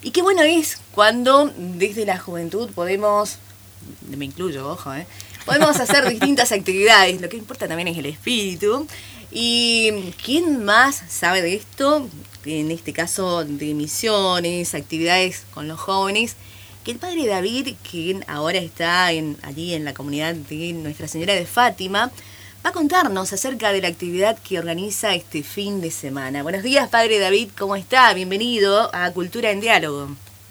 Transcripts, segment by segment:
Y qué bueno es cuando desde la juventud podemos, me incluyo, ojo, podemos hacer distintas actividades. Lo que importa también es el espíritu. ¿Y quién más sabe de esto? En este caso de misiones, actividades con los jóvenes, que el padre David, quien ahora está allí en la comunidad de Nuestra Señora de Fátima, va a contarnos acerca de la actividad que organiza este fin de semana. Buenos días, padre David, ¿cómo está? Bienvenido a Cultura en Diálogo.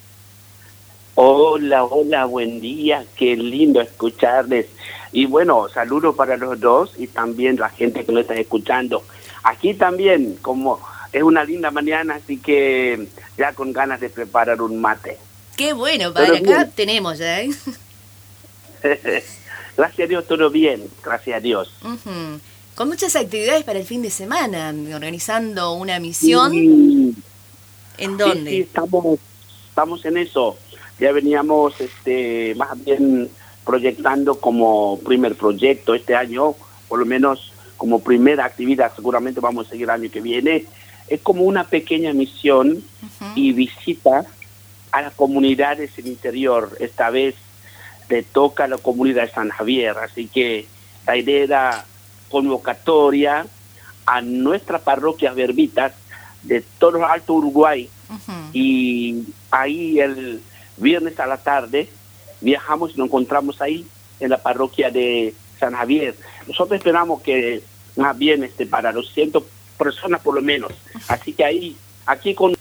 Hola, buen día, qué lindo escucharles. Y bueno, saludos para los dos y también la gente que nos está escuchando. Aquí también, como es una linda mañana, así que ya con ganas de preparar un mate. Qué bueno, padre, acá tenemos ya, Gracias a Dios, todo bien, gracias a Dios. Uh-huh. Con muchas actividades para el fin de semana, organizando una misión. Sí. ¿En dónde? Sí, estamos en eso. Ya veníamos más bien proyectando como primer proyecto este año, por lo menos como primera actividad, seguramente vamos a seguir el año que viene. Es como una pequeña misión uh-huh. y visita a las comunidades del interior. Esta vez le toca a la comunidad de San Javier, así que la idea era convocatoria a nuestras parroquias verbitas de todo el Alto Uruguay. Uh-huh. Y ahí el viernes a la tarde viajamos y nos encontramos ahí en la parroquia de San Javier. Nosotros esperamos que más bien para 200 personas por lo menos. Así que aquí con...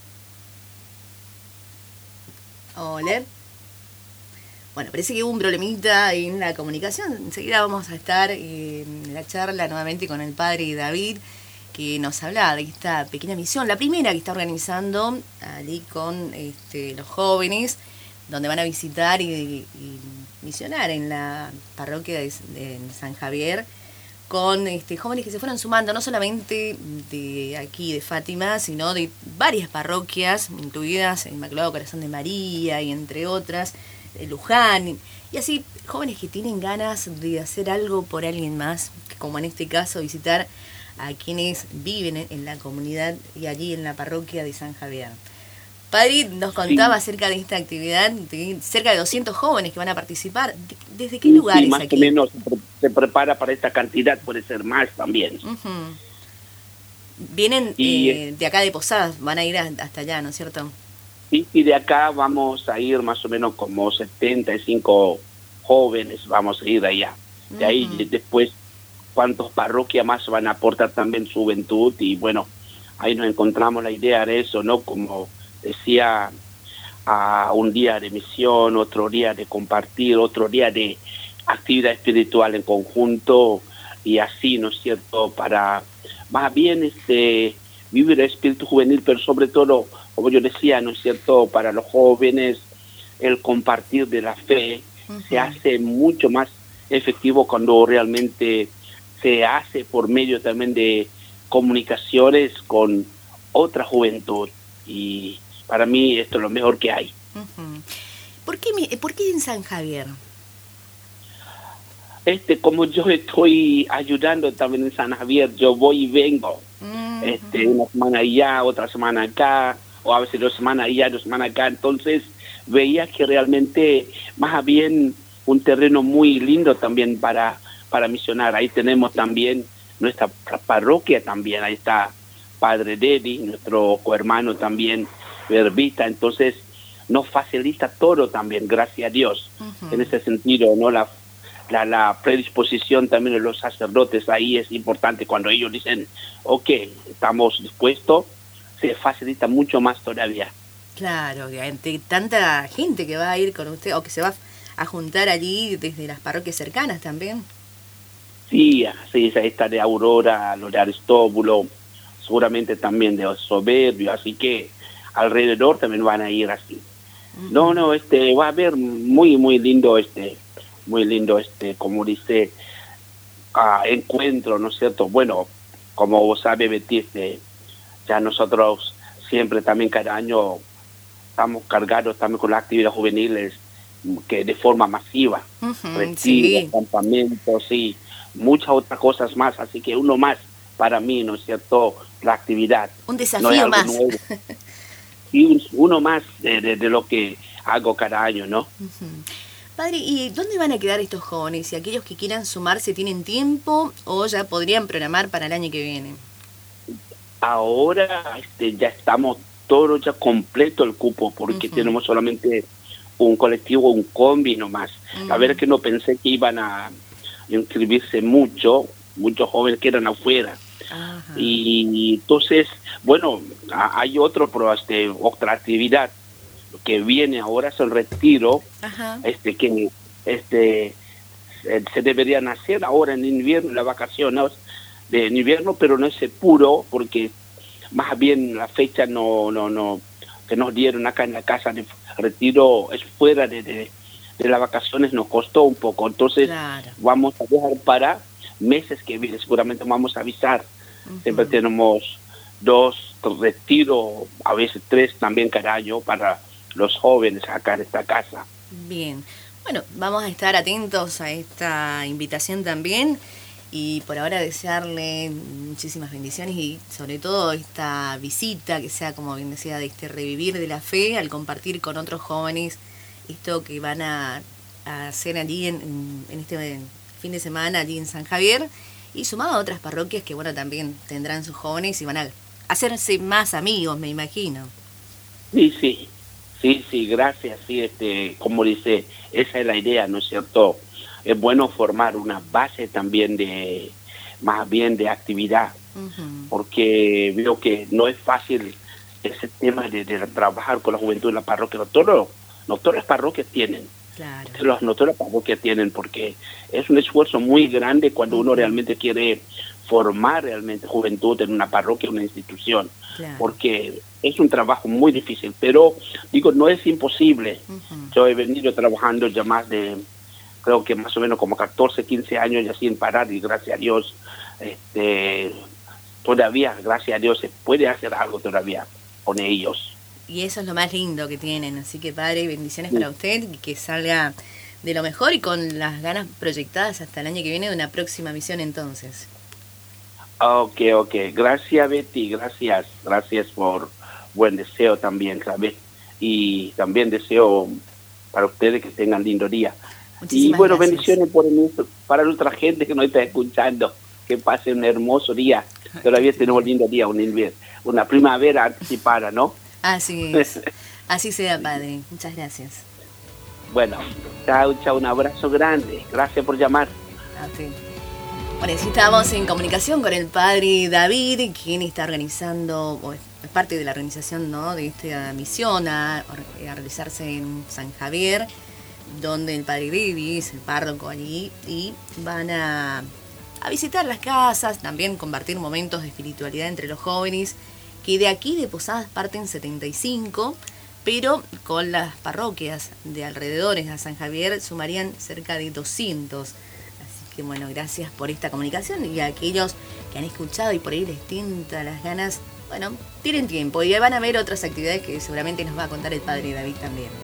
Hola. Bueno, parece que hubo un problemita en la comunicación. Enseguida vamos a estar en la charla nuevamente con el padre David, que nos habla de esta pequeña misión, la primera que está organizando allí con los jóvenes, donde van a visitar y misionar en la parroquia de San Javier, con jóvenes que se fueron sumando, no solamente de aquí, de Fátima, sino de varias parroquias, incluidas el Inmaculado Corazón de María y entre otras, Luján, y así jóvenes que tienen ganas de hacer algo por alguien más, como en este caso visitar a quienes viven en la comunidad y allí en la parroquia de San Javier. Padre nos contaba acerca de esta actividad, de cerca de 200 jóvenes que van a participar. ¿Desde qué lugares más aquí? Más o menos se prepara para esta cantidad, puede ser más también. Uh-huh. Vienen de acá de Posadas, van a ir hasta allá, ¿no es cierto? Y de acá vamos a ir más o menos como 75 jóvenes, vamos a ir allá. Uh-huh. De ahí después, cuántas parroquias más van a aportar también su juventud, y bueno, ahí nos encontramos la idea de eso, ¿no? Como decía, un día de misión, otro día de compartir, otro día de actividad espiritual en conjunto, y así, ¿no es cierto?, para más bien vivir el espíritu juvenil, pero sobre todo, como yo decía, ¿no es cierto?, para los jóvenes, el compartir de la fe uh-huh. se hace mucho más efectivo cuando realmente se hace por medio también de comunicaciones con otra juventud, y para mí esto es lo mejor que hay. Uh-huh. ¿Por qué en San Javier? Como yo estoy ayudando también en San Javier, yo voy y vengo. Uh-huh. Una semana allá, otra semana acá, o a veces 2 semanas allá, 2 semanas acá. Entonces veía que realmente más bien un terreno muy lindo también para misionar. Ahí tenemos también nuestra parroquia también, ahí está Padre Dedi, nuestro cohermano también, verbita, entonces nos facilita todo también, gracias a Dios. Uh-huh. En ese sentido, ¿no? La predisposición también de los sacerdotes ahí es importante. Cuando ellos dicen, ok, estamos dispuestos, se facilita mucho más todavía. Claro, ante tanta gente que va a ir con usted, o que se va a juntar allí desde las parroquias cercanas también. Sí, ahí está de Aurora, lo de Aristóbulo, seguramente también de Soberbio, así que alrededor también van a ir así. Uh-huh. No, va a haber muy, muy lindo, como dice, encuentro, ¿no es cierto? Bueno, como vos sabes, Betty, ya nosotros siempre también cada año estamos cargados también con las actividades juveniles, que de forma masiva, uh-huh, retiros, campamentos, sí, muchas otras cosas más, así que uno más para mí, ¿no es cierto?, la actividad. Un desafío no más. y uno más de lo que hago cada año, ¿no? Ujú. Padre, ¿y dónde van a quedar estos jóvenes? Si aquellos que quieran sumarse tienen tiempo o ya podrían programar para el año que viene. Ahora ya estamos todo ya completo el cupo, porque tenemos solamente un colectivo, un combi nomás. La verdad que no pensé que iban a inscribirse muchos jóvenes que eran afuera. Ajá. Y entonces, bueno, hay otra actividad que viene ahora, es el retiro. Ajá. Que se deberían hacer ahora en invierno, las vacaciones de invierno, pero no es puro, porque más bien la fecha no que nos dieron acá en la casa de retiro es fuera de las vacaciones, nos costó un poco. Entonces Claro. vamos a dejar para meses que vienen, seguramente vamos a avisar. Siempre tenemos 2 retiros, a veces 3 también cada año para los jóvenes acá en esta casa. Bien. Bueno, vamos a estar atentos a esta invitación también y por ahora desearle muchísimas bendiciones y sobre todo esta visita que sea, como bien decía, de este revivir de la fe al compartir con otros jóvenes esto que van a hacer allí en este fin de semana allí en San Javier y sumado a otras parroquias que bueno también tendrán sus jóvenes y van a hacerse más amigos, me imagino. Sí, gracias. Sí, como dice, esa es la idea, ¿no es cierto? Es bueno formar una base también más bien de actividad, porque veo que no es fácil ese tema de trabajar con la juventud en la parroquia. No todas las parroquias tienen. Claro. No todas las parroquias tienen, porque es un esfuerzo muy grande cuando uno realmente quiere formar realmente juventud en una parroquia, una institución. Claro. Porque es un trabajo muy difícil, pero digo, no es imposible. Yo he venido trabajando ya creo que más o menos como 14, 15 años ya sin parar, y gracias a Dios, todavía, gracias a Dios, se puede hacer algo todavía con ellos. Y eso es lo más lindo que tienen, así que Padre, bendiciones para usted y que salga de lo mejor y con las ganas proyectadas hasta el año que viene de una próxima misión entonces. Ok, gracias Betty, gracias por buen deseo también, ¿sabes? Y también deseo para ustedes que tengan lindo día. Muchísimas y bueno, gracias. Bendiciones para nuestra gente que nos está escuchando, que pase un hermoso día. Todavía tenemos lindo día, una primavera anticipada, ¿no? Así es, así sea Padre, muchas gracias. Bueno, chao, un abrazo grande, gracias por llamar. A usted. Bueno, sí estamos en comunicación con el Padre David, quien está organizando, o es parte de la organización, ¿no?, de esta misión a realizarse en San Javier, donde el Padre David es el párroco allí, y van a visitar las casas, también compartir momentos de espiritualidad entre los jóvenes, que de aquí de Posadas parten 75, pero con las parroquias de alrededores a San Javier sumarían cerca de 200. Que bueno, gracias por esta comunicación y a aquellos que han escuchado y por ahí les tienta las ganas, bueno, tienen tiempo y van a ver otras actividades que seguramente nos va a contar el Padre David también.